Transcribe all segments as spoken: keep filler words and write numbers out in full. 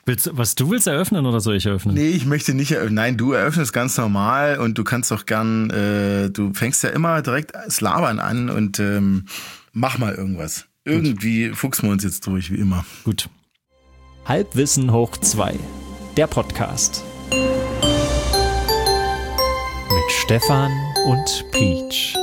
Willst, was, du willst eröffnen oder soll ich eröffnen? Nee, ich möchte nicht eröffnen. Nein, du eröffnest ganz normal und du kannst doch gern, äh, du fängst ja immer direkt das Labern an und ähm, mach mal irgendwas. Irgendwie Gut. fuchsen wir uns jetzt durch, wie immer. Gut. Halbwissen hoch zwei, der Podcast. Mit Stefan und Peach.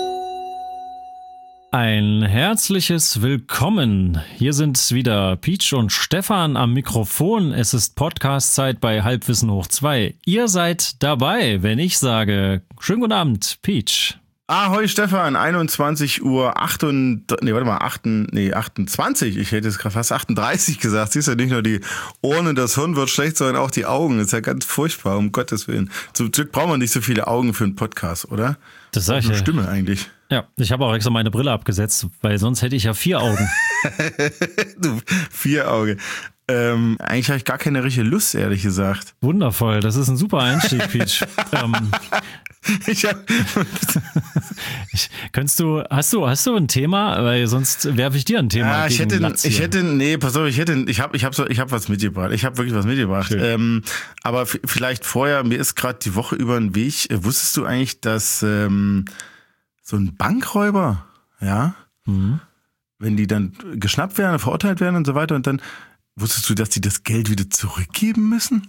Ein herzliches Willkommen. Hier sind wieder Peach und Stefan am Mikrofon. Es ist Podcast-Zeit bei Halbwissen hoch zwei. Ihr seid dabei, wenn ich sage, schönen guten Abend, Peach. Ahoi Stefan, einundzwanzig Uhr achtunddreißig, nee, warte mal, acht, nee, achtundzwanzig, ich hätte jetzt gerade fast achtunddreißig gesagt. Siehst du, nicht nur die Ohren und das Hirn wird schlecht, sondern auch die Augen. Das ist ja ganz furchtbar, um Gottes Willen. Zum Glück brauchen wir nicht so viele Augen für einen Podcast, oder? Das sag ich eine ja. Stimme eigentlich. Ja, ich habe auch extra meine Brille abgesetzt, weil sonst hätte ich ja vier Augen. Du, vier Augen. Ähm, eigentlich habe ich gar keine richtige Lust, ehrlich gesagt. Wundervoll, das ist ein super Einstieg, Peach. ähm, ich hab ich, könntest du, hast du, hast du ein Thema? Weil sonst werfe ich dir ein Thema. Ja, ich gegen hätte, Latz ich hier. hätte, nee, pass auf, ich hätte, ich habe, ich habe so, ich habe was mitgebracht. Ich habe wirklich was mitgebracht. Ähm, aber f- vielleicht vorher, mir ist gerade die Woche über den Weg. Äh, wusstest du eigentlich, dass ähm, so ein Bankräuber, ja, Mhm. wenn die dann geschnappt werden, verurteilt werden und so weiter, und dann wusstest du, dass die das Geld wieder zurückgeben müssen?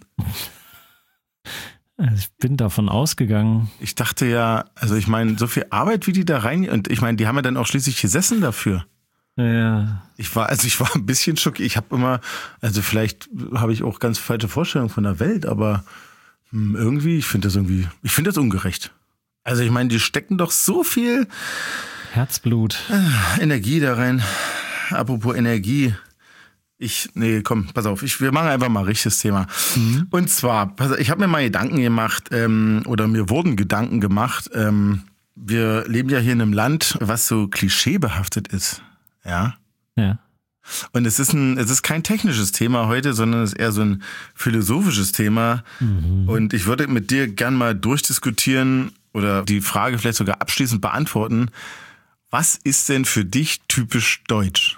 Ich bin davon ausgegangen. Ich dachte ja, also ich meine, so viel Arbeit, wie die da rein, und ich meine, die haben ja dann auch schließlich gesessen dafür. Ja. Ich war, also ich war ein bisschen schockiert. Ich habe immer, also vielleicht habe ich auch ganz falsche Vorstellungen von der Welt, aber hm, irgendwie, ich finde das irgendwie, ich finde das ungerecht. Also ich meine, die stecken doch so viel Herzblut. Energie da rein. Apropos Energie. Ich, nee, komm, pass auf, ich, wir machen einfach mal ein richtiges Thema. Mhm. Und zwar, pass auf, ich habe mir mal Gedanken gemacht, ähm, oder mir wurden Gedanken gemacht. Ähm, wir leben ja hier in einem Land, was so klischeebehaftet ist. Ja. Ja. Und es ist ein, es ist kein technisches Thema heute, sondern es ist eher so ein philosophisches Thema. Mhm. Und ich würde mit dir gern mal durchdiskutieren oder die Frage vielleicht sogar abschließend beantworten. Was ist denn für dich typisch deutsch?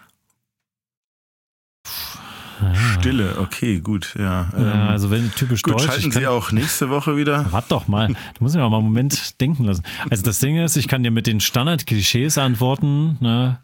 Ah. Stille, okay, gut, ja. Ja, Ähm, also wenn typisch gut, deutsch. schalten ich kann, Sie auch nächste Woche wieder. Warte doch mal, du musst mich auch mal einen Moment denken lassen. Also das Ding ist, ich kann dir mit den Standard-Klischees antworten. Ne?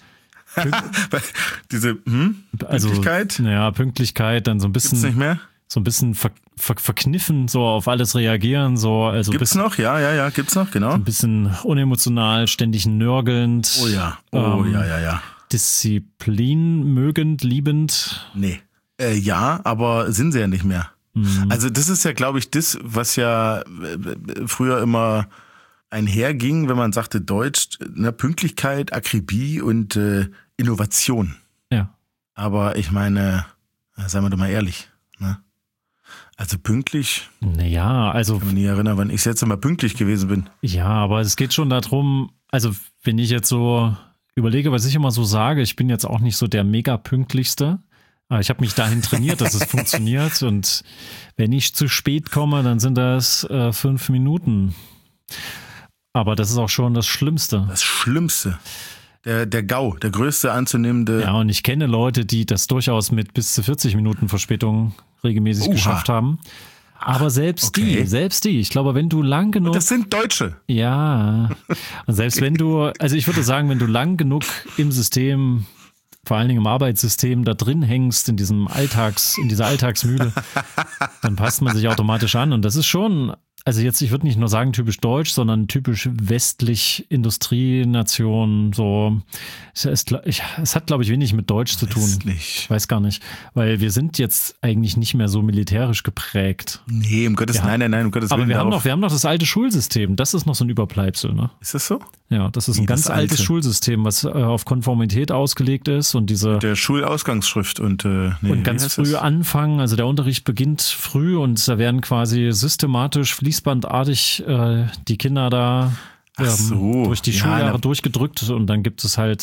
Diese hm? Also, Pünktlichkeit? Naja, Pünktlichkeit, dann so ein Gibt's bisschen, nicht mehr? so ein bisschen ver, ver, verkniffen, so auf alles reagieren, so also Gibt's bisschen, noch? Ja, ja, ja, gibt's noch, genau. ein bisschen unemotional, ständig nörgelnd. Oh ja, oh ähm, ja, ja, ja. Disziplin mögend, liebend. Nee. Äh, ja, aber sind sie ja nicht mehr. Mhm. Also das ist ja, glaube ich, das, was ja äh, früher immer einherging, wenn man sagte Deutsch, ne, Pünktlichkeit, Akribie und äh, Innovation. Ja. Aber ich meine, seien wir doch mal ehrlich, ne? Also pünktlich, Naja, also ich kann mich nie erinnern, wann ich das letzte Mal pünktlich gewesen bin. ja, aber es geht schon darum, also wenn ich jetzt so überlege, was ich immer so sage, ich bin jetzt auch nicht so der mega pünktlichste, aber ich habe mich dahin trainiert, dass es funktioniert, und wenn ich zu spät komme, dann sind das äh, fünf Minuten. Aber das ist auch schon das Schlimmste. Das Schlimmste. Der, der GAU, der größte anzunehmende. Ja, und ich kenne Leute, die das durchaus mit bis zu vierzig Minuten Verspätung regelmäßig Oha. geschafft haben. Aber selbst okay. die, selbst die, ich glaube, wenn du lang genug... Das sind Deutsche. Ja, und selbst wenn du, also ich würde sagen, wenn du lang genug im System, vor allen Dingen im Arbeitssystem, da drin hängst, in diesem Alltags, in dieser Alltagsmühle, dann passt man sich automatisch an. Und das ist schon, also jetzt, ich würde nicht nur sagen typisch deutsch, sondern typisch westlich Industrienation, so. Es, ist, ich, es hat, glaube ich, wenig mit Deutsch zu tun. Westlich. Ich weiß gar nicht, weil wir sind jetzt eigentlich nicht mehr so militärisch geprägt. Nee, um Gottes Ja. Nein, nein, nein, um Gottes Aber Willen. wir haben, darauf- noch, wir haben noch das alte Schulsystem. Das ist noch so ein Überbleibsel, ne? Ist das so? Ja, das ist Wie ein ganz das altes alte? Schulsystem, was äh, auf Konformität ausgelegt ist und diese Der Schulausgangsschrift und, äh, nee, und wie ganz heißt früh das? anfangen. Also der Unterricht beginnt früh und da werden quasi systematisch, fließbandartig äh, die Kinder da Ach so, durch die ja, Schuljahre na- durchgedrückt, und dann gibt es halt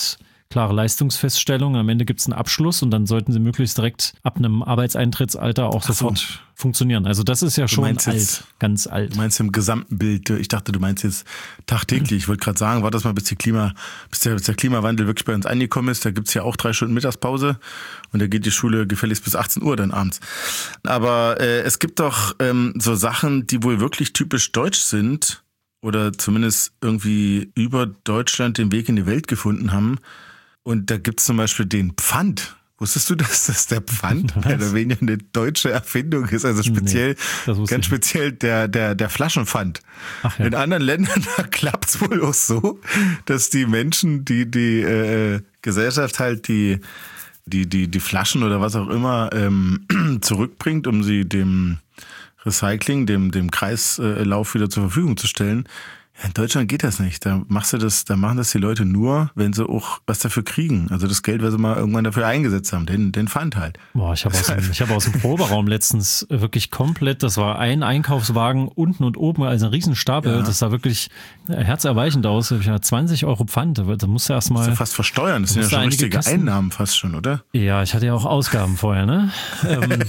klare Leistungsfeststellung. Am Ende gibt es einen Abschluss und dann sollten sie möglichst direkt ab einem Arbeitseintrittsalter auch Ach so. sofort funktionieren. Also das ist ja schon alt, jetzt, ganz alt. Du meinst im gesamten Bild, ich dachte, du meinst jetzt tagtäglich. Ich wollte gerade sagen, warte das mal, bis, die Klima, bis, der, bis der Klimawandel wirklich bei uns angekommen ist. Da gibt's ja auch drei Stunden Mittagspause und da geht die Schule gefälligst bis achtzehn Uhr dann abends. Aber äh, es gibt doch ähm, so Sachen, die wohl wirklich typisch deutsch sind oder zumindest irgendwie über Deutschland den Weg in die Welt gefunden haben. Und da gibt's zum Beispiel den Pfand. Wusstest du, dass das der Pfand mehr oder weniger eine deutsche Erfindung ist? Also speziell, nee, ganz speziell der, der, der Flaschenpfand. Ach ja. In anderen Ländern da klappt's wohl auch so, dass die Menschen, die die äh, Gesellschaft halt die, die, die, die Flaschen oder was auch immer ähm, zurückbringt, um sie dem Recycling, dem, dem Kreislauf wieder zur Verfügung zu stellen. Ja, in Deutschland geht das nicht. Da machst du das, da machen das die Leute nur, wenn sie auch was dafür kriegen. Also das Geld, was sie mal irgendwann dafür eingesetzt haben, den, den Pfand halt. Boah, ich habe aus, dem, ich hab aus dem Proberaum letztens wirklich komplett, das war ein Einkaufswagen unten und oben, also ein Riesenstapel. Ja. Das sah wirklich herzerweichend aus. Ich hatte zwanzig Euro Pfand. Da musst du erstmal. Das ist ja fast versteuern. Das sind ja schon richtige Kassen. Einnahmen fast schon, oder? Ja, ich hatte ja auch Ausgaben vorher, ne? ähm,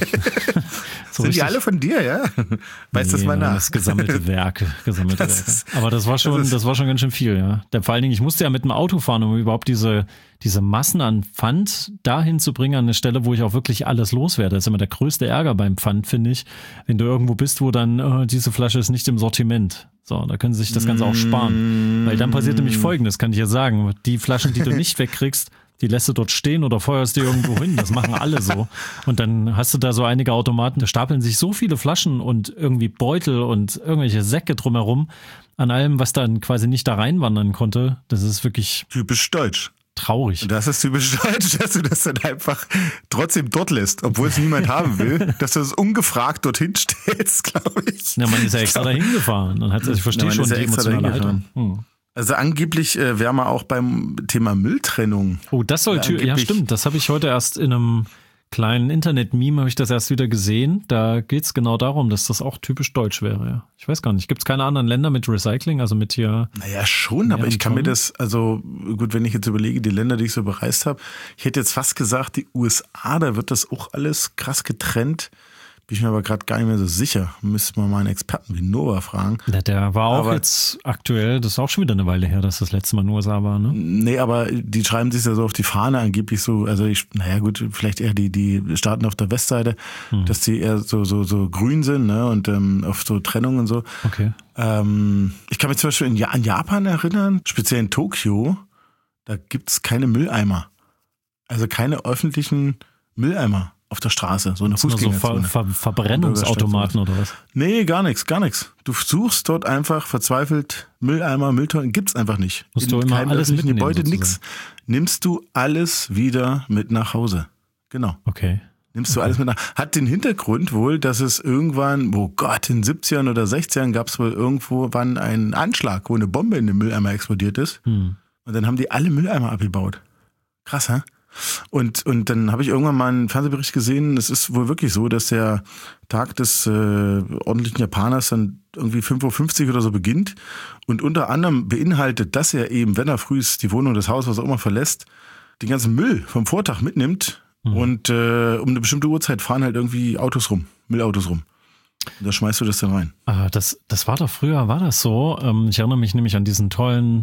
so sind die alle von dir, ja? Weißt du nee, das mal nach? Das gesammelte Werk. Gesammelte das Werke. Ist, Aber das war schon, das, das war schon ganz schön viel, ja. Der, vor allen Dingen, ich musste ja mit dem Auto fahren, um überhaupt diese, diese Massen an Pfand dahin zu bringen, an eine Stelle, wo ich auch wirklich alles loswerde. Das ist immer der größte Ärger beim Pfand, finde ich. Wenn du irgendwo bist, wo dann, oh, diese Flasche ist nicht im Sortiment. So, da können sie sich das Ganze auch sparen. Weil dann passiert nämlich Folgendes, kann ich ja sagen. Die Flaschen, die du nicht wegkriegst, die lässt du dort stehen oder feuerst die irgendwo hin. Das machen alle so. Und dann hast du da so einige Automaten, da stapeln sich so viele Flaschen und irgendwie Beutel und irgendwelche Säcke drumherum an allem, was dann quasi nicht da reinwandern konnte. Das ist wirklich typisch deutsch. Traurig. Das ist typisch deutsch, dass du das dann einfach trotzdem dort lässt, obwohl es niemand haben will, dass du es ungefragt dorthin stellst, glaube ich. Ja, man ist ja extra dahin gefahren. Dann hat, also ich verstehe ja, schon die emotionale Haltung. Hm. Also angeblich äh, wäre man auch beim Thema Mülltrennung. Oh, das soll ja, ja stimmt. Das habe ich heute erst in einem kleinen Internet-Meme habe ich das erst wieder gesehen. Da geht es genau darum, dass das auch typisch deutsch wäre. Ja. Ich weiß gar nicht. Gibt es keine anderen Länder mit Recycling? Also mit hier. Naja, schon, aber ich kann mir das, also gut, wenn ich jetzt überlege, die Länder, die ich so bereist habe, ich hätte jetzt fast gesagt, die U S A, da wird das auch alles krass getrennt. Bin ich mir aber gerade gar nicht mehr so sicher. Müsste man mal einen Experten wie Nova fragen. Ja, der war auch aber jetzt aktuell, das ist auch schon wieder eine Weile her, dass das letzte Mal in den U S A war, ne? Nee, aber die schreiben sich ja so auf die Fahne angeblich so, also ich, naja gut, vielleicht eher die, die Staaten auf der Westseite, hm. dass die eher so, so, so grün sind, ne, und ähm, auf so Trennung und so. Okay. Ähm, ich kann mich zum Beispiel in, an Japan erinnern, speziell in Tokio, da gibt's keine Mülleimer. Also keine öffentlichen Mülleimer auf der Straße, so eine Fußgängerzone. So Ver- Ver- Verbrennungsautomaten oder was? Nee, gar nichts, gar nichts. Du suchst dort einfach verzweifelt Mülleimer, Mülltonnen, gibt's einfach nicht. Musst du immer alles mitnehmen, Gebäude, nix. Nimmst du alles wieder mit nach Hause. Genau. Okay. Nimmst du okay. alles mit nach Hause. Hat den Hintergrund wohl, dass es irgendwann, oh Gott, in den siebzigern oder sechzigern gab es wohl irgendwo wann einen Anschlag, wo eine Bombe in den Mülleimer explodiert ist. Hm. Und dann haben die alle Mülleimer abgebaut. Krass, hä? Und, und dann habe ich irgendwann mal einen Fernsehbericht gesehen, es ist wohl wirklich so, dass der Tag des äh, ordentlichen Japaners dann irgendwie fünf Uhr fünfzig oder so beginnt und unter anderem beinhaltet, dass er eben, wenn er früh die Wohnung, das Haus, was auch immer verlässt, den ganzen Müll vom Vortag mitnimmt mhm. und äh, um eine bestimmte Uhrzeit fahren halt irgendwie Autos rum, Müllautos rum. Und da schmeißt du das dann rein. Ah, das, das war doch früher, war das so? Ähm, ich erinnere mich nämlich an diesen tollen,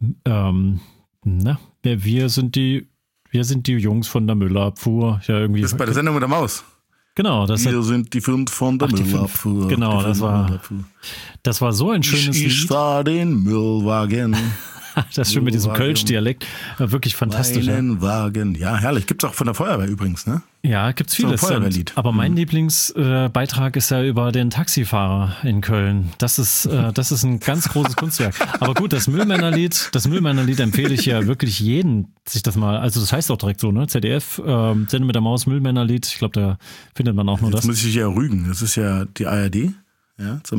ähm, na, wir sind die Wir sind die Jungs von der Müllabfuhr. Ja, irgendwie. Das ist bei der Sendung mit der Maus. Genau. Das Wir hat, sind die fünf von der Ach, Müllabfuhr. Genau, das war, das war so ein schönes ich, Lied. Ich fahr den Müllwagen. Das ist schön mit diesem Kölsch-Dialekt. Wirklich fantastisch. Meinen Wagen. Ja, herrlich. Gibt's auch von der Feuerwehr übrigens, ne? Ja, gibt's vieles. So ein aber mein mhm. Lieblingsbeitrag ist ja über den Taxifahrer in Köln. Das ist, äh, das ist ein ganz großes Kunstwerk. Aber gut, das Müllmännerlied, das Müllmännerlied empfehle ich ja wirklich jeden, sich das mal, also das heißt auch direkt so, ne? Z D F, äh, Sende mit der Maus, Müllmännerlied. Ich glaube, da findet man auch nur Jetzt das. Jetzt muss ich dich ja rügen. Das ist ja die A R D, ja, zum einen.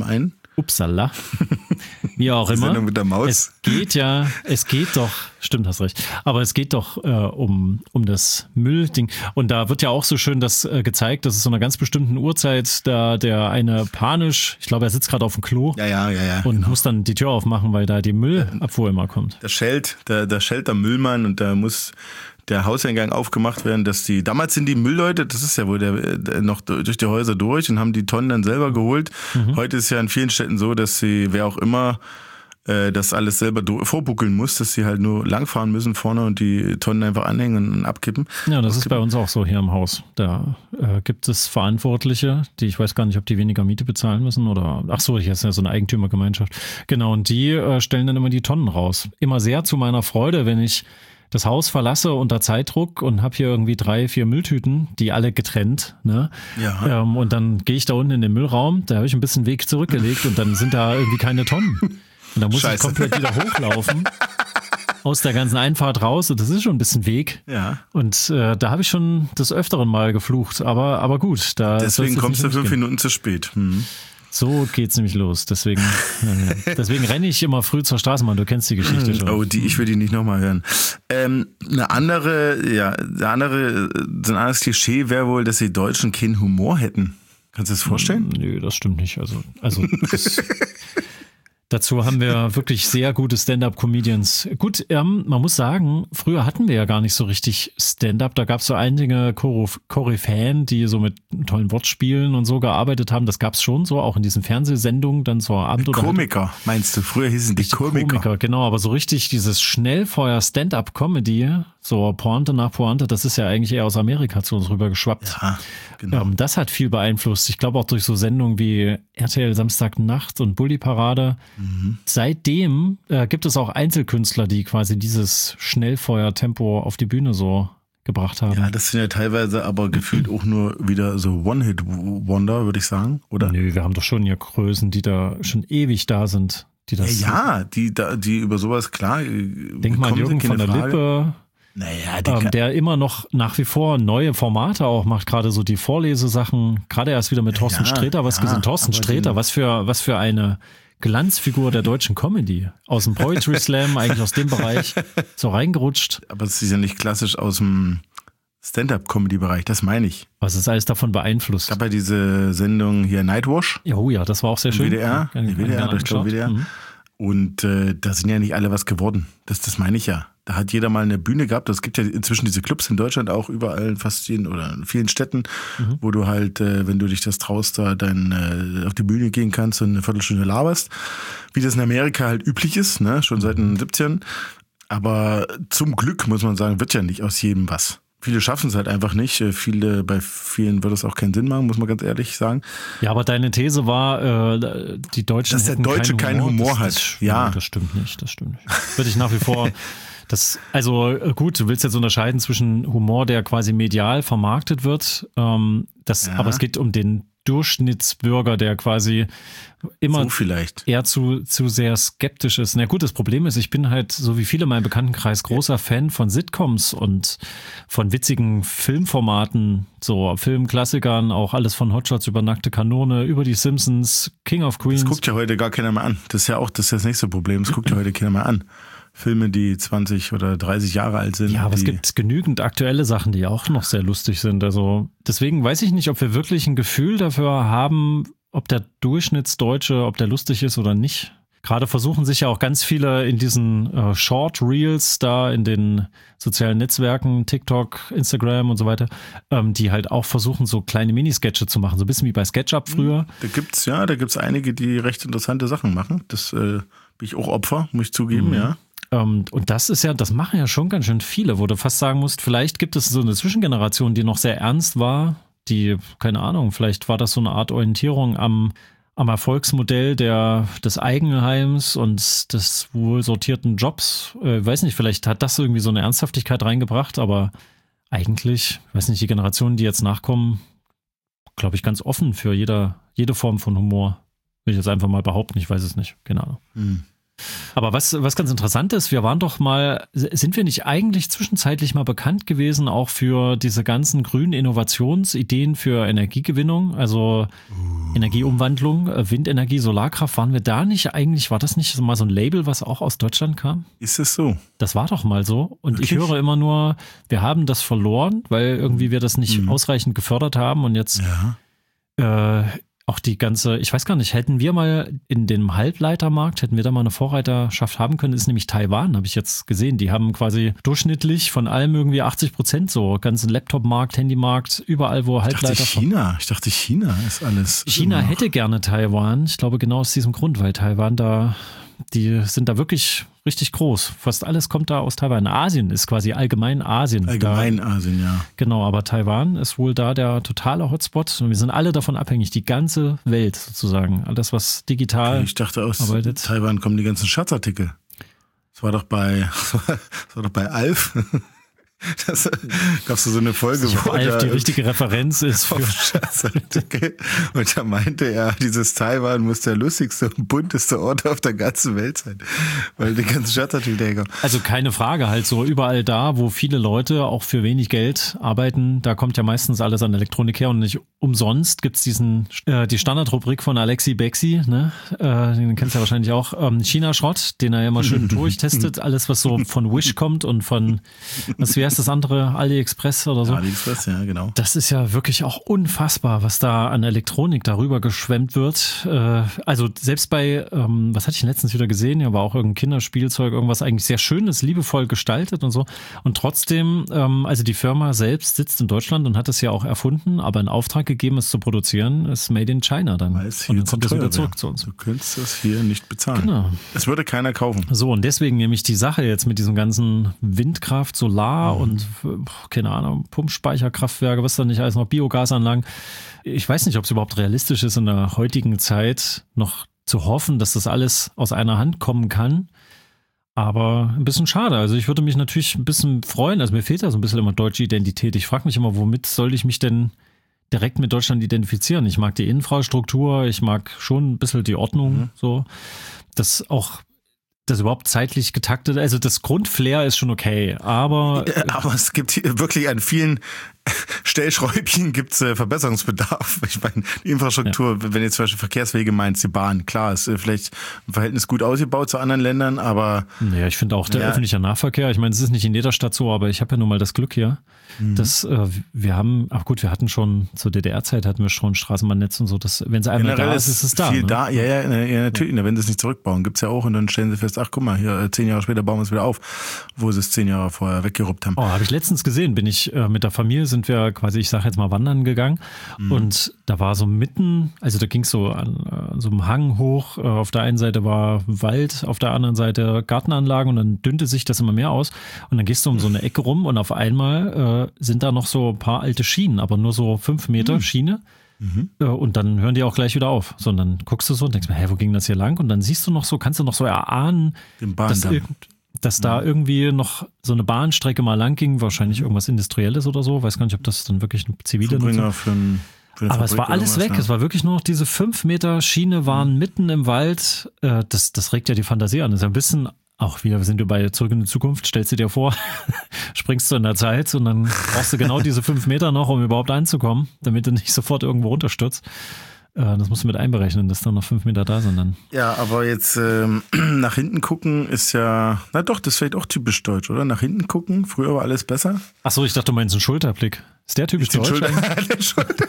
Upsala. Wie auch Die immer. Sendung mit der Maus. Es geht ja, es geht doch, stimmt, hast recht, aber es geht doch äh, um, um das Müllding. Und da wird ja auch so schön das äh, gezeigt, dass es zu einer ganz bestimmten Uhrzeit da der eine panisch, ich glaube, er sitzt gerade auf dem Klo Ja, ja, ja, ja. und genau. muss dann die Tür aufmachen, weil da die Müllabfuhr immer kommt. Da schellt, da, da schellt der Müllmann und da muss der Hauseingang aufgemacht werden, dass die, damals sind die Müllleute, das ist ja wohl der, der noch durch die Häuser durch und haben die Tonnen dann selber geholt. Mhm. Heute ist ja in vielen Städten so, dass sie, wer auch immer, äh, das alles selber do- vorbuckeln muss, dass sie halt nur langfahren müssen vorne und die Tonnen einfach anhängen und abkippen. Ja, das ist bei uns auch so hier im Haus. Da äh, gibt es Verantwortliche, die, ich weiß gar nicht, ob die weniger Miete bezahlen müssen oder, ach so, hier ist ja so eine Eigentümergemeinschaft. Genau, und die äh, stellen dann immer die Tonnen raus. Immer sehr zu meiner Freude, wenn ich das Haus verlasse unter Zeitdruck und habe hier irgendwie drei, vier Mülltüten, die alle getrennt. Ne? Ja. Ähm, und dann gehe ich da unten in den Müllraum, da habe ich ein bisschen Weg zurückgelegt und dann sind da irgendwie keine Tonnen. Und dann muss Scheiße. ich komplett wieder hochlaufen, aus der ganzen Einfahrt raus und das ist schon ein bisschen Weg. Ja. Und äh, da habe ich schon des Öfteren mal geflucht, aber, aber gut. Da Deswegen kommst du fünf gehen. Minuten zu spät. Hm. So geht's nämlich los. Deswegen, äh, deswegen renne ich immer früh zur Straßenbahn. Du kennst die Geschichte schon. Oh, die, ich will die nicht nochmal hören. Ähm, eine andere, ja, eine andere, so ein anderes Klischee wäre wohl, dass die Deutschen keinen Humor hätten. Kannst du das vorstellen? Nö, das stimmt nicht. Also, also das, dazu haben wir wirklich sehr gute Stand-up-Comedians. Gut, ähm, man muss sagen, früher hatten wir ja gar nicht so richtig Stand-up. Da gab es so einige Koryphäen, die so mit tollen Wortspielen und so gearbeitet haben. Das gab es schon so, auch in diesen Fernsehsendungen dann zur Abend oder Komiker, meinst du? Früher hießen die Komiker. Komiker, genau, aber so richtig dieses Schnellfeuer Stand-up-Comedy, so Pointe nach Pointe, das ist ja eigentlich eher aus Amerika zu uns rüber geschwappt. Ja, genau. Ähm, das hat viel beeinflusst. Ich glaube auch durch so Sendungen wie R T L Samstagnacht und Bully Parade. Mhm. Seitdem äh, gibt es auch Einzelkünstler, die quasi dieses Schnellfeuer-Tempo auf die Bühne so gebracht haben. Ja, das sind ja teilweise aber gefühlt auch nur wieder so One-Hit-Wonder, würde ich sagen, oder? Nö, wir haben doch schon hier Größen, die da schon ewig da sind. Die das ja, ja, die, da, die über sowas, klar. Denk mal an Jürgen von der Frage. Lippe. Naja, die ähm, der immer noch nach wie vor neue Formate auch macht, gerade so die Vorlesesachen. Gerade erst wieder mit Thorsten ja, Sträter was ja, gesehen. Thorsten Sträter, was für, was für eine Glanzfigur der deutschen Comedy. Aus dem Poetry Slam, eigentlich aus dem Bereich, so reingerutscht. Aber es ist ja nicht klassisch aus dem Stand-Up-Comedy-Bereich, das meine ich. Was ist alles davon beeinflusst? Ich habe ja diese Sendung hier Nightwash. Oh ja, das war auch sehr schön. W D R, ja, W D R, ich glaube W D R. Mhm. Und äh, da sind ja nicht alle was geworden. Das, das meine ich ja. Da hat jeder mal eine Bühne gehabt. Es gibt ja inzwischen diese Clubs in Deutschland auch überall fast jeden oder in vielen Städten, mhm. wo du halt, äh, wenn du dich das traust, da dann äh, auf die Bühne gehen kannst und eine Viertelstunde laberst. Wie das in Amerika halt üblich ist, ne? Schon seit den siebzigern. Aber zum Glück, muss man sagen, wird ja nicht aus jedem was. Viele schaffen es halt einfach nicht. Viele, bei vielen wird es auch keinen Sinn machen, muss man ganz ehrlich sagen. Ja, aber deine These war, äh, die Deutschen dass der hätten Deutsche keinen Humor, Humor das, hat. Das, ja, das stimmt nicht. Das stimmt nicht. Würde ich nach wie vor. Das, also gut, du willst jetzt unterscheiden zwischen Humor, der quasi medial vermarktet wird. Ähm, das, ja. Aber es geht um den Durchschnittsbürger, der quasi immer so vielleicht. eher zu, zu sehr skeptisch ist. Na gut, das Problem ist, ich bin halt, so wie viele in meinem Bekanntenkreis, großer Fan von Sitcoms und von witzigen Filmformaten, so Filmklassikern, auch alles von Hotshots über Nackte Kanone, über die Simpsons, King of Queens. Das guckt ja heute gar keiner mehr an. Das ist ja auch das, ist das nächste Problem. Das guckt ja heute keiner mehr an. Filme, die zwanzig oder dreißig Jahre alt sind. Ja, aber es gibt genügend aktuelle Sachen, die auch noch sehr lustig sind. Also deswegen weiß ich nicht, ob wir wirklich ein Gefühl dafür haben, ob der Durchschnittsdeutsche, ob der lustig ist oder nicht. Gerade versuchen sich ja auch ganz viele in diesen äh, Short Reels da in den sozialen Netzwerken, TikTok, Instagram und so weiter, ähm, die halt auch versuchen, so kleine Minisketche zu machen. So ein bisschen wie bei SketchUp früher. Da gibt's, ja, da gibt's einige, die recht interessante Sachen machen. Das äh, bin ich auch Opfer, muss ich zugeben, mhm. ja. Und das ist ja, das machen ja schon ganz schön viele, wo du fast sagen musst, vielleicht gibt es so eine Zwischengeneration, die noch sehr ernst war, die, keine Ahnung, vielleicht war das so eine Art Orientierung am, am Erfolgsmodell der, des Eigenheims und des wohl sortierten Jobs. Äh, weiß nicht, vielleicht hat das irgendwie so eine Ernsthaftigkeit reingebracht, aber eigentlich, weiß nicht, die Generationen, die jetzt nachkommen, glaube ich, ganz offen für jeder, jede Form von Humor. Will ich jetzt einfach mal behaupten, ich weiß es nicht, keine Ahnung. Hm. Aber was, was ganz interessant ist, wir waren doch mal, sind wir nicht eigentlich zwischenzeitlich mal bekannt gewesen, auch für diese ganzen grünen Innovationsideen für Energiegewinnung? Also Energieumwandlung, äh, Windenergie, Solarkraft, waren wir da nicht eigentlich, war das nicht so mal so ein Label, was auch aus Deutschland kam? Ist es so? Das war doch mal so. Und Wirklich? ich höre immer nur, wir haben das verloren, weil irgendwie wir das nicht Mhm. ausreichend gefördert haben und jetzt Ja. äh, auch die ganze, ich weiß gar nicht, hätten wir mal in dem Halbleitermarkt, hätten wir da mal eine Vorreiterschaft haben können, ist nämlich Taiwan, habe ich jetzt gesehen. Die haben quasi durchschnittlich von allem irgendwie achtzig Prozent so, ganzen Laptopmarkt, Handymarkt, überall, wo Ich dachte Halbleiter... China. Ich dachte China ist alles. ist China immer noch- hätte gerne Taiwan. Ich glaube genau aus diesem Grund, weil Taiwan da, die sind da wirklich richtig groß. Fast alles kommt da aus Taiwan. Asien ist quasi allgemein Asien. Allgemein Da, Asien, ja. genau, aber Taiwan ist wohl da der totale Hotspot. Und wir sind alle davon abhängig, die ganze Welt sozusagen. Alles, was digital Ich dachte, aus arbeitet. Taiwan kommen die ganzen Schatzartikel. Das war doch bei, das war doch bei Alf. Das gab's so eine Folge, Ich hoffe, Alf die richtige Referenz ist für Schatzartikel. Und da meinte er, dieses Taiwan muss der lustigste und bunteste Ort auf der ganzen Welt sein. Weil die ganzen Schatzartikel daher kommen. Also keine Frage, halt so überall da, wo viele Leute auch für wenig Geld arbeiten, da kommt ja meistens alles an Elektronik her und nicht umsonst gibt's diesen, äh, die Standardrubrik von Alexi Bexi, ne? Äh, den kennst du ja wahrscheinlich auch, ähm, China-Schrott, den er ja immer schön durchtestet, alles was so von Wish kommt und von, was wie heißt das andere, AliExpress oder so. AliExpress, ja, genau. Das ist ja wirklich auch unfassbar, was da an Elektronik darüber geschwemmt wird. Äh, Also selbst bei, ähm, was hatte ich letztens wieder gesehen, ja, war auch irgendein Kinderspielzeug, irgendwas eigentlich sehr Schönes, liebevoll gestaltet und so. Und trotzdem, ähm, also die Firma selbst sitzt in Deutschland und hat es ja auch erfunden, aber in Auftrag gegeben, es zu produzieren, ist made in China dann. Weil es Und hier dann zu kommt es teuer wieder zurück wäre. zu uns. Du könntest das hier nicht bezahlen. Genau. Es würde keiner kaufen. So, und deswegen nämlich die Sache jetzt mit diesem ganzen Windkraft, Solar Mhm. und, äh, keine Ahnung, Pumpspeicherkraftwerke, was da nicht alles noch, Biogasanlagen. Ich weiß nicht, ob es überhaupt realistisch ist, in der heutigen Zeit noch zu hoffen, dass das alles aus einer Hand kommen kann. Aber ein bisschen schade. Also ich würde mich natürlich ein bisschen freuen. Also mir fehlt da so ein bisschen immer deutsche Identität. Ich frage mich immer, womit soll ich mich denn direkt mit Deutschland identifizieren? Ich mag die Infrastruktur, ich mag schon ein bisschen die Ordnung, Mhm. so. Das auch, das überhaupt zeitlich getaktet, also das Grundflair ist schon okay, aber Ja, aber es gibt hier wirklich an vielen Stellschräubchen gibt's äh, Verbesserungsbedarf. Ich meine, die Infrastruktur, wenn jetzt zum Beispiel Verkehrswege meinst, die Bahn, klar, ist äh, vielleicht im Verhältnis gut ausgebaut zu anderen Ländern, aber ja, ich finde auch der Ja. öffentliche Nahverkehr, ich meine, es ist nicht in jeder Stadt so, aber ich habe ja nun mal das Glück hier, Mhm. dass äh, wir haben, ach gut, wir hatten schon, zur D D R-Zeit hatten wir schon ein Straßenbahnnetz und so, dass, wenn es einmal generell da ist, ist es da. viel ne? da. Ja, ja, ja, ja natürlich. Wenn sie es nicht zurückbauen, gibt's ja auch und dann stellen sie fest, ach guck mal, hier äh, zehn Jahre später bauen wir es wieder auf, wo sie es zehn Jahre vorher weggeruppt haben. Oh, habe ich letztens gesehen, bin ich äh, mit der Familie, sind wir quasi, ich sage jetzt mal wandern gegangen Mhm. und da war so mitten, also da ging es so an, an so einem Hang hoch, äh, auf der einen Seite war Wald, auf der anderen Seite Gartenanlagen und dann dünnte sich das immer mehr aus und dann gehst du um so eine Ecke rum und auf einmal äh, sind da noch so ein paar alte Schienen, aber nur so fünf Meter Mhm. Schiene. Äh, Und dann hören die auch gleich wieder auf. So, und dann guckst du so und denkst mir, hä, wo ging das hier lang? Und dann siehst du noch so, kannst du noch so erahnen, Den dass, Bahndamm. irgend, dass da irgendwie noch so eine Bahnstrecke mal lang ging, wahrscheinlich irgendwas Industrielles oder so. Weiß gar nicht, ob das dann wirklich eine zivile Nutzung. Zubringer für, ein, für eine Aber es Fabrik war oder alles was, weg. ja. Es war wirklich nur noch diese fünf Meter Schiene waren mitten im Wald. Äh, Das, das regt ja die Fantasie an. Das ist ja ein bisschen, auch wieder sind wir bei Zurück in die Zukunft, stellst du dir vor, springst du in der Zeit und dann brauchst du genau diese fünf Meter noch, um überhaupt anzukommen, damit du nicht sofort irgendwo runterstürzt. Äh, Das musst du mit einberechnen, dass da noch fünf Meter da sind dann. Ja, aber jetzt ähm, nach hinten gucken ist ja, na doch, das ist vielleicht auch typisch deutsch, oder? Nach hinten gucken, früher war alles besser. Ach so, ich dachte, du meinst einen Schulterblick. Ist der typisch Den deutsch? Schulter- eigentlich? den Schulter-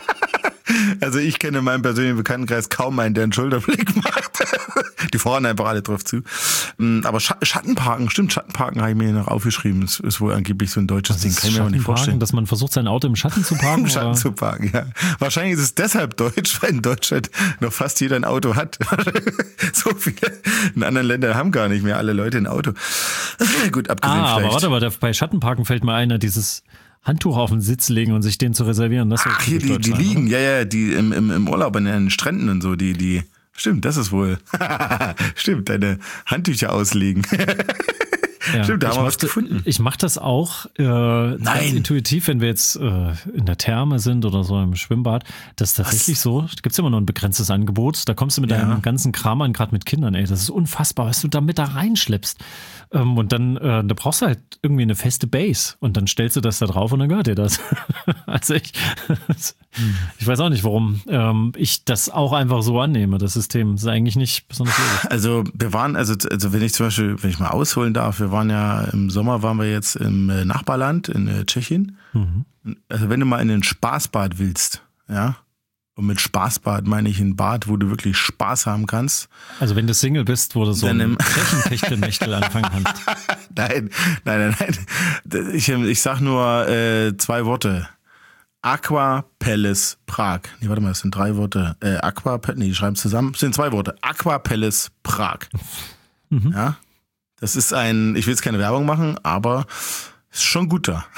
Also ich kenne in meinem persönlichen Bekanntenkreis kaum einen, der einen Schulterblick macht. Die fahren einfach alle drauf zu. Mm, Aber Scha- Schattenparken, stimmt, Schattenparken habe ich mir noch aufgeschrieben. Das ist wohl angeblich so ein deutsches Ding, kann ich mir aber nicht Schattenparken, vorstellen. dass man versucht, sein Auto im Schatten zu parken? Im Schatten oder? zu parken, ja. Wahrscheinlich ist es deshalb deutsch, weil in Deutschland noch fast jeder ein Auto hat. So viele in anderen Ländern haben gar nicht mehr alle Leute ein Auto. Gut, abgesehen Ah, aber vielleicht. warte mal, da- bei Schattenparken fällt mir ein, dieses Handtuch auf den Sitz legen und sich den zu reservieren. Das soll Ach, hier, typisch die, die deutsch sein, liegen, ja, ja, die im, im, im Urlaub an den Stränden und so, die, die, stimmt, das ist wohl, stimmt, deine Handtücher auslegen. Ja, Stimmt, da ich haben wir mach was da- gefunden. Ich mache das auch äh, ganz Nein. intuitiv, wenn wir jetzt äh, in der Therme sind oder so im Schwimmbad. Das ist tatsächlich so. Da gibt es immer nur ein begrenztes Angebot. Da kommst du mit Ja. deinem ganzen Kram an, gerade mit Kindern. Ey, das ist unfassbar, was du da mit da reinschleppst. Ähm, und dann äh, da brauchst du halt irgendwie eine feste Base. Und dann stellst du das da drauf und dann gehört dir das. Also ich, Ich weiß auch nicht, warum ähm, ich das auch einfach so annehme, das System. Das ist eigentlich nicht besonders logisch. Also wir waren, also, also wenn ich zum Beispiel, wenn ich mal ausholen darf, wir waren ja im Sommer, waren wir jetzt im äh, Nachbarland in äh, Tschechien. Mhm. Also wenn du mal in ein Spaßbad willst, ja, und mit Spaßbad meine ich ein Bad, wo du wirklich Spaß haben kannst. Also wenn du Single bist, wo du so ein Tschechenpächtelmächtel anfangen kannst. Nein, nein, nein, nein. Ich, ich sag nur äh, zwei Worte. Aqua Palace Prag. Nee, warte mal, das sind drei Worte. Äh, Aqua, nee, die schreiben es zusammen. Das sind zwei Worte. Aqua Palace Prag. Mhm. Ja, das ist ein, ich will jetzt keine Werbung machen, aber ist schon gut da.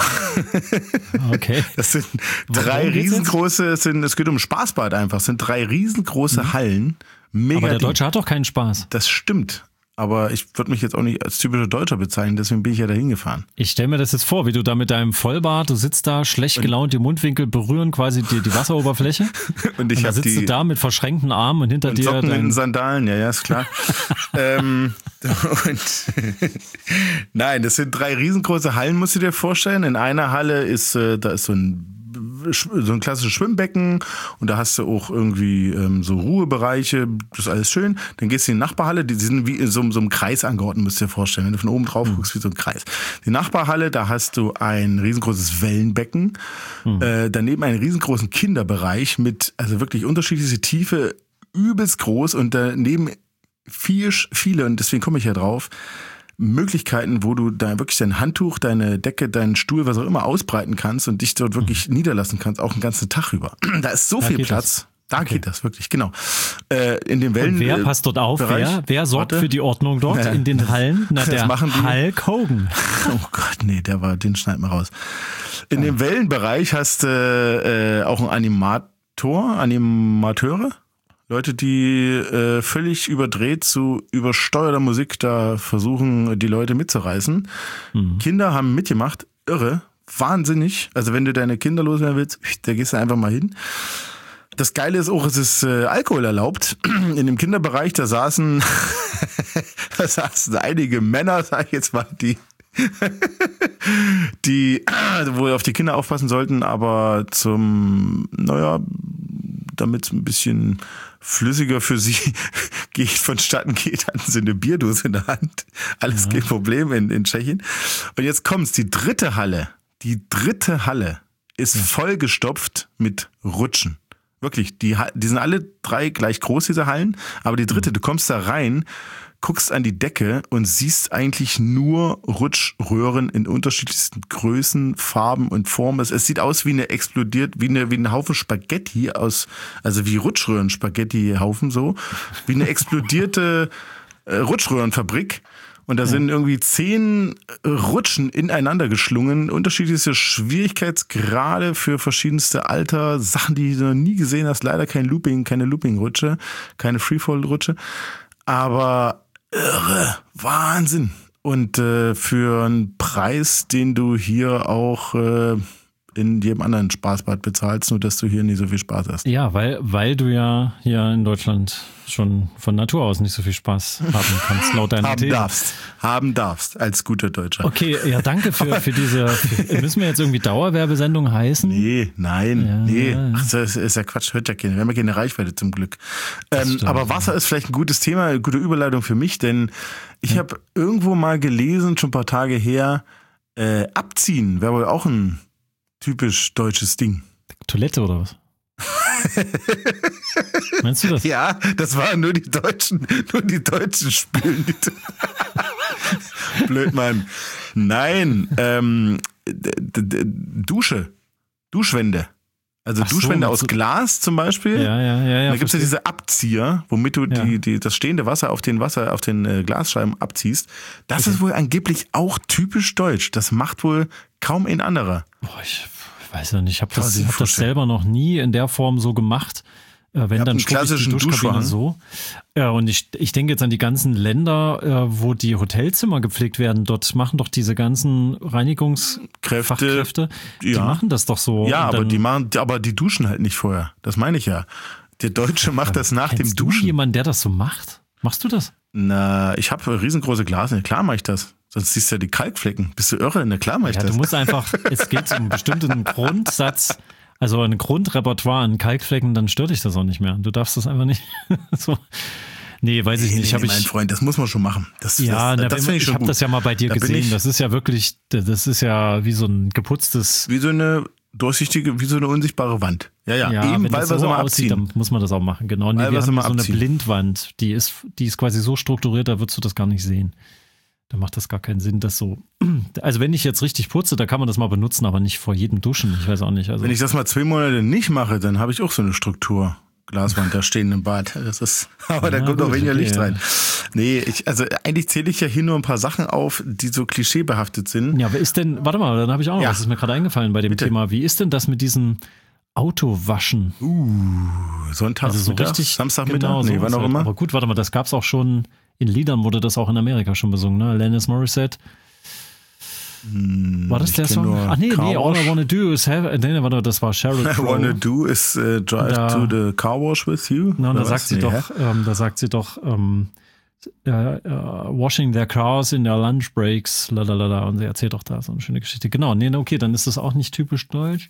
Okay. Das sind drei riesengroße, es, sind, es geht um Spaßbad einfach. Es sind drei riesengroße mhm. Hallen. Mega. Aber der Deutsche hat doch keinen Spaß. Das stimmt. Aber ich würde mich jetzt auch nicht als typischer Deutscher bezeichnen, deswegen bin ich ja da hingefahren. Ich stelle mir das jetzt vor, wie du da mit deinem Vollbart, du sitzt da, schlecht gelaunt, die Mundwinkel berühren quasi die, die Wasseroberfläche. Und ich und da sitzt die, du da mit verschränkten Armen und hinter und dir Socken dein... in Sandalen, ja, ja, ist klar. ähm, und Nein, das sind drei riesengroße Hallen, musst du dir vorstellen. In einer Halle ist, äh, da ist so ein so ein klassisches Schwimmbecken und da hast du auch irgendwie ähm, so Ruhebereiche, das ist alles schön. Dann gehst du in die Nachbarhalle, die sind wie in so, so einem Kreis angeordnet, müsst ihr dir vorstellen. Wenn du von oben drauf guckst, wie so ein Kreis. Die Nachbarhalle, da hast du ein riesengroßes Wellenbecken, mhm. äh, daneben einen riesengroßen Kinderbereich mit also wirklich unterschiedliche Tiefe, übelst groß und daneben viel, viele, und deswegen komme ich ja drauf, Möglichkeiten, wo du da wirklich dein Handtuch, deine Decke, deinen Stuhl, was auch immer ausbreiten kannst und dich dort wirklich mhm. niederlassen kannst, auch einen ganzen Tag über. Da ist so da viel Platz. Das. Da okay. geht das wirklich, genau. Äh, in den Wellen. Und wer passt dort auf? Wer, wer sorgt Warte. für die Ordnung dort ja. in den Hallen? Na, der machen die. Hulk Hogan. Oh Gott, nee, der war, den schneiden wir raus. In ja. dem Wellenbereich hast du äh, auch einen Animator, Animateure. Leute, die äh, völlig überdreht zu übersteuerter Musik da versuchen, die Leute mitzureißen. Mhm. Kinder haben mitgemacht, irre, wahnsinnig. Also wenn du deine Kinder loswerden willst, da gehst du einfach mal hin. Das Geile ist auch, es ist äh, Alkohol erlaubt. In dem Kinderbereich, da saßen, da saßen einige Männer, sag ich jetzt mal, die die wohl auf die Kinder aufpassen sollten, aber zum, naja, damit es ein bisschen flüssiger für sie geht, vonstatten geht, hatten sie eine Bierdose in der Hand. Alles ja. kein Problem in, in Tschechien. Und jetzt kommt's, die dritte Halle, die dritte Halle ist ja. vollgestopft mit Rutschen. Wirklich, die, die sind alle drei gleich groß, diese Hallen, aber die dritte, du kommst da rein, guckst an die Decke und siehst eigentlich nur Rutschröhren in unterschiedlichsten Größen, Farben und Formen. Es, es sieht aus wie eine explodiert, wie eine, wie ein Haufen Spaghetti aus, also wie Rutschröhren-Spaghetti-Haufen so, wie eine explodierte äh, Rutschröhrenfabrik. Und da ja. sind irgendwie zehn Rutschen ineinander geschlungen, unterschiedliche Schwierigkeitsgrade für verschiedenste Alter, Sachen, die du noch nie gesehen hast. Leider kein Looping, keine Looping-Rutsche, keine Freefall-Rutsche. Aber irre, Wahnsinn. Und äh, für einen Preis, den du hier auch äh, in jedem anderen Spaßbad bezahlst, nur dass du hier nicht so viel Spaß hast. Ja, weil, weil du ja hier in Deutschland schon von Natur aus nicht so viel Spaß haben kannst, laut deiner Haben These. darfst, haben darfst, als guter Deutscher. Okay, ja, danke für, für diese, für, müssen wir jetzt irgendwie Dauerwerbesendung heißen? Nee, nein, ja, nee, ach, das ist ja Quatsch, hört ja keiner, wir haben ja keine Reichweite zum Glück. Ähm, aber Wasser ist vielleicht ein gutes Thema, eine gute Überleitung für mich, denn ich ja. habe irgendwo mal gelesen, schon ein paar Tage her, äh, abziehen wäre wohl auch ein typisch deutsches Ding. Toilette oder was? Meinst du das? Ja, das waren nur die Deutschen, nur die Deutschen spülen. Blöd, Mann. Nein, ähm, d- d- Dusche, Duschwände. Also Ach Duschwände so, aus Glas zum Beispiel. Ja, ja, ja. ja da gibt es ja diese Abzieher, womit du ja. die, die, das stehende Wasser auf den Wasser, auf den äh, Glasscheiben abziehst. Das okay. ist wohl angeblich auch typisch deutsch. Das macht wohl kaum ein anderer. Boah, ich weiß ja nicht. Ich habe das, hab das selber noch nie in der Form so gemacht. Äh, wenn dann klassischen die Duschkabine Duschwagen. So. Ja, und ich, ich denke jetzt an die ganzen Länder, äh, wo die Hotelzimmer gepflegt werden. Dort machen doch diese ganzen Reinigungsfachkräfte, die ja. machen das doch so. Ja, aber dann, die machen, aber die duschen halt nicht vorher. Das meine ich ja. Der Deutsche macht das nach dem Duschen. Kennst du jemanden, der das so macht? Machst du das? Na, ich habe riesengroße Glase. Klar mache ich das. Sonst siehst du ja die Kalkflecken. Bist du irre? Na klar mache ich ja, das. Du musst einfach, es geht um einen bestimmten Grundsatz Also ein Grundrepertoire an Kalkflecken, dann stört dich das auch nicht mehr. Du darfst das einfach nicht so. Nee, weiß ich nee, nicht. Nee, Hab mein ich, Freund, das muss man schon machen. Das, ja, das, na, das finde ich ich schon habe gut. das ja mal bei dir Da bin gesehen. ich- Das ist ja wirklich, das ist ja wie so ein geputztes. Wie so eine durchsichtige, wie so eine unsichtbare Wand. Ja, ja, Ja, eben, wenn weil das wir so sie mal aussieht, abziehen. dann muss man das auch machen. Genau. Nee, Weil wir wir sie haben mal hier so eine abziehen. Blindwand, die ist, die ist quasi so strukturiert, da würdest du das gar nicht sehen. Da macht das gar keinen Sinn, das so. Also wenn ich jetzt richtig putze, da kann man das mal benutzen, aber nicht vor jedem Duschen. Ich weiß auch nicht. Also Wenn ich das mal zwei Monate nicht mache, dann habe ich auch so eine Struktur. Glaswand da stehen im Bad. Das ist, aber da Ja, kommt auch gut, weniger okay, Licht ja. rein. Nee, ich, also eigentlich zähle ich ja hier nur ein paar Sachen auf, die so klischeebehaftet sind. ja, wer ist denn, warte mal, dann habe ich auch noch, Ja. was ist mir gerade eingefallen bei dem Bitte. Thema. Wie ist denn das mit diesem Autowaschen? Sonntag, Also so Mittag, richtig. Samstagmittag, genau, nee, sowas wann auch halt. immer. Aber gut, warte mal, das gab's auch schon, in Liedern wurde das auch in Amerika schon besungen, ne? Alanis Morissette. War das ich der kenn Song? nur Ach nee, nee, Car All I Wash. Wanna Do is have, nee, warte, das war Sheryl I Crow. wanna do is uh, drive Da- to the car wash with you. Na, und da Oder sagt was? sie Nee, doch, ähm, da sagt sie doch, ähm, äh, äh, washing their cars in their lunch breaks, lalala, und sie erzählt doch da so eine schöne Geschichte. Genau, nee, okay, dann ist das auch nicht typisch deutsch.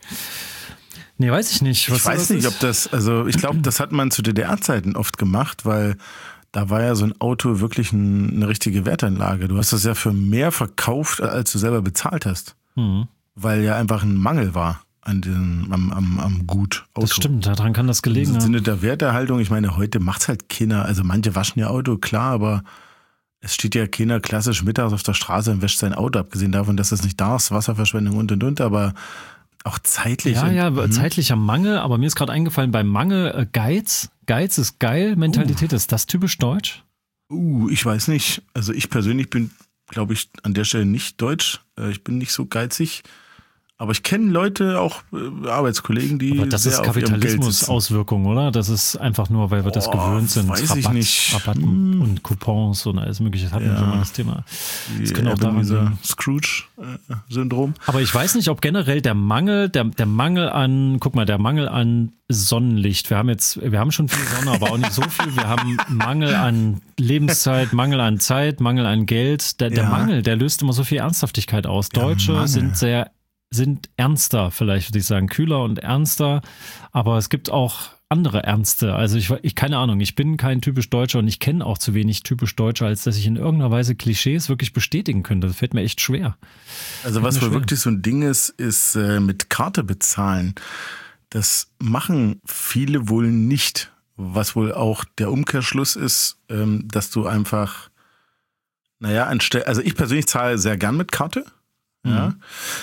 Nee, weiß ich nicht. Was Ich weiß das nicht, ist. ob das, also ich glaube, das hat man zu D D R-Zeiten oft gemacht, weil da war ja so ein Auto wirklich ein, eine richtige Wertanlage. Du hast das ja für mehr verkauft, als du selber bezahlt hast. Mhm. Weil ja einfach ein Mangel war an den, am, am, am Gut Auto. Das stimmt, daran kann das gelegen Im haben. Sinne der Werterhaltung, ich meine, heute macht's halt keiner, also manche waschen ihr Auto, klar, aber es steht ja keiner klassisch mittags auf der Straße und wäscht sein Auto, abgesehen davon, dass das nicht da ist, Wasserverschwendung und und und, aber auch zeitlich. Ja, und, ja, Mhm. zeitlicher Mangel, aber mir ist gerade eingefallen, beim Mangel äh, Geiz. Geiz ist geil, Mentalität, ist das typisch deutsch? Uh, ich weiß nicht. Also ich persönlich bin, glaube ich, an der Stelle nicht deutsch. Äh, Ich bin nicht so geizig. Aber ich kenne Leute, auch äh, Arbeitskollegen, die Aber das sehr ist auf ihrem Geld sitzen. Kapitalismus-Auswirkung, oder? Das ist einfach nur, weil wir das Oh, gewöhnt sind. weiß ich nicht. Rabatten Hm. und Coupons und alles mögliche. Das hatten wir Ja. schon mal das Thema. Das Die könnte auch daran Ebenezer liegen. Scrooge-Syndrom. Aber ich weiß nicht, ob generell der Mangel, der, der Mangel an, guck mal, der Mangel an Sonnenlicht. Wir haben jetzt, wir haben schon viel Sonne, aber auch nicht so viel. Wir haben Mangel an Lebenszeit, Mangel an Zeit, Mangel an Geld. Der, der Ja. Mangel, der löst immer so viel Ernsthaftigkeit aus. Der Deutsche Mangel. sind sehr, sind ernster, vielleicht würde ich sagen, kühler und ernster. Aber es gibt auch andere Ernste. Also ich, ich keine Ahnung, ich bin kein typisch Deutscher und ich kenne auch zu wenig typisch Deutscher, als dass ich in irgendeiner Weise Klischees wirklich bestätigen könnte. Das fällt mir echt schwer. Also was mir wohl schwer. wirklich so ein Ding ist, ist äh, mit Karte bezahlen. Das machen viele wohl nicht. Was wohl auch der Umkehrschluss ist, ähm, dass du einfach, naja, anstelle, also ich persönlich zahle sehr gern mit Karte. Ja.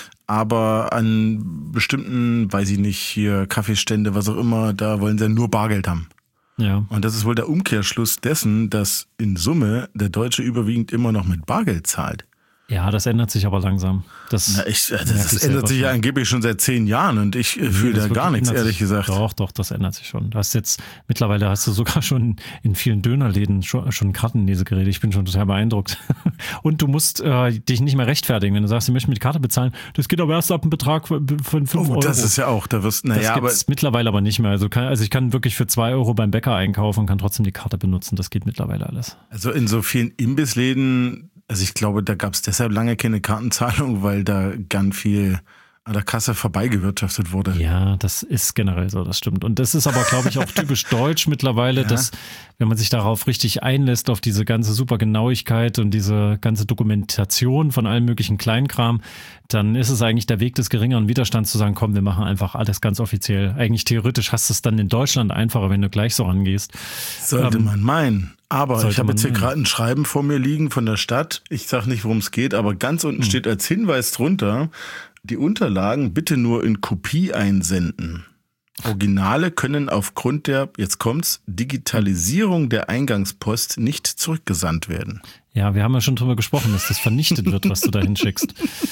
Aber an bestimmten, weiß ich nicht, hier Kaffeestände, was auch immer, da wollen sie nur Bargeld haben. Ja. Und das ist wohl der Umkehrschluss dessen, dass in Summe der Deutsche überwiegend immer noch mit Bargeld zahlt. Ja, das ändert sich aber langsam. Das, Na, ich, das, merke das ich ändert selber sich ja schon. angeblich schon seit zehn Jahren und ich äh, fühle Das da wirklich gar nichts, ändert ehrlich sich. gesagt. Doch, doch, das ändert sich schon. Du hast jetzt, mittlerweile hast du sogar schon in vielen Dönerläden schon, schon Kartenlesegeräte. Ich bin schon total beeindruckt. Und du musst äh, dich nicht mehr rechtfertigen, wenn du sagst, du möchtest mit Karte bezahlen. Das geht aber erst ab einem Betrag von fünf Oh, Euro. das ist ja auch, da wirst, Das naja, aber gibt's mittlerweile aber nicht mehr. Also, kann, also ich kann wirklich für zwei Euro beim Bäcker einkaufen und kann trotzdem die Karte benutzen. Das geht mittlerweile alles. also in so vielen Imbissläden, also ich glaube, da gab es deshalb lange keine Kartenzahlung, weil da ganz viel an der Kasse vorbeigewirtschaftet wurde. Ja, das ist generell so, das stimmt. Und das ist aber, glaube ich, auch typisch deutsch mittlerweile, Ja. dass, wenn man sich darauf richtig einlässt, auf diese ganze Supergenauigkeit und diese ganze Dokumentation von allem möglichen Kleinkram, dann ist es eigentlich der Weg des geringeren Widerstands zu sagen, komm, wir machen einfach alles ganz offiziell. Eigentlich theoretisch hast du es dann in Deutschland einfacher, wenn du gleich so rangehst. Sollte Ähm, man meinen. Aber sollte ich habe man jetzt hier meinen. gerade ein Schreiben vor mir liegen von der Stadt. Ich sage nicht, worum es geht, aber ganz unten Hm. steht als Hinweis drunter, die Unterlagen bitte nur in Kopie einsenden. Originale können aufgrund der, jetzt kommt's, Digitalisierung der Eingangspost nicht zurückgesandt werden. Ja, wir haben ja schon drüber gesprochen, dass das vernichtet wird, was du da hinschickst.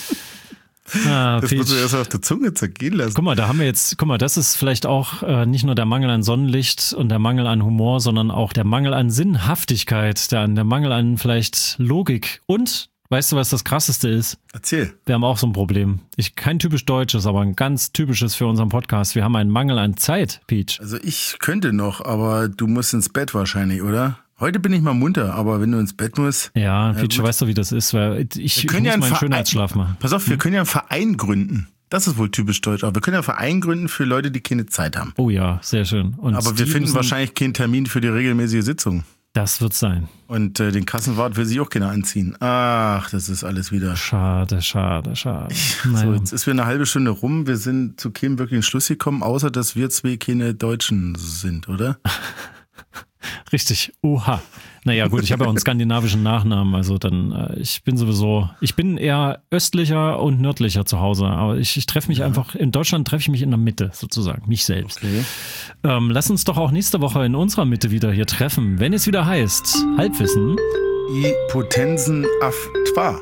Ah, Das Peach. muss man erst auf der Zunge zergehen lassen. Guck mal, da haben wir jetzt, guck mal, das ist vielleicht auch äh, nicht nur der Mangel an Sonnenlicht und der Mangel an Humor, sondern auch der Mangel an Sinnhaftigkeit, der, der Mangel an vielleicht Logik. Und, weißt du, was das Krasseste ist? Erzähl. Wir haben auch so ein Problem. Ich, kein typisch deutsches, aber ein ganz typisches für unseren Podcast. Wir haben einen Mangel an Zeit, Peach. Also ich könnte noch, aber du musst ins Bett wahrscheinlich, oder? Heute bin ich mal munter, aber wenn du ins Bett musst. Ja, Peach, gut. weißt du, wie das ist? Weil ich, Wir ich können muss ja einen meinen Verein- Schönheitsschlaf machen. Pass auf, wir können ja einen Verein gründen. Das ist wohl typisch deutsch. Aber wir können ja einen Verein gründen für Leute, die keine Zeit haben. Oh ja, sehr schön. Und aber wir finden müssen, wahrscheinlich keinen Termin für die regelmäßige Sitzung. Das wird sein. Und äh, den Kassenwart will sich auch keiner anziehen. Ach, das ist alles wieder. Schade, schade, schade. So, jetzt ist wieder eine halbe Stunde rum. Wir sind zu keinem wirklichen Schluss gekommen, außer dass wir zwei keine Deutschen sind, oder? Richtig. Oha. Naja, gut, ich habe ja auch einen skandinavischen Nachnamen, also dann, äh, ich bin sowieso, ich bin eher östlicher und nördlicher zu Hause, aber ich, ich treffe mich ja. einfach, in Deutschland treffe ich mich in der Mitte sozusagen, mich selbst. Okay. Ähm, lass uns doch auch nächste Woche in unserer Mitte wieder hier treffen, wenn es wieder heißt, Halbwissen. I Potensen af Twa.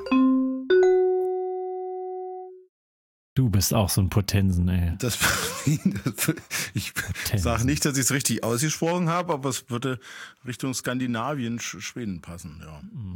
Du bist auch so ein Potensen, ey. Das, das, ich sage nicht, dass ich es richtig ausgesprochen habe, aber es würde Richtung Skandinavien, Schweden passen, ja.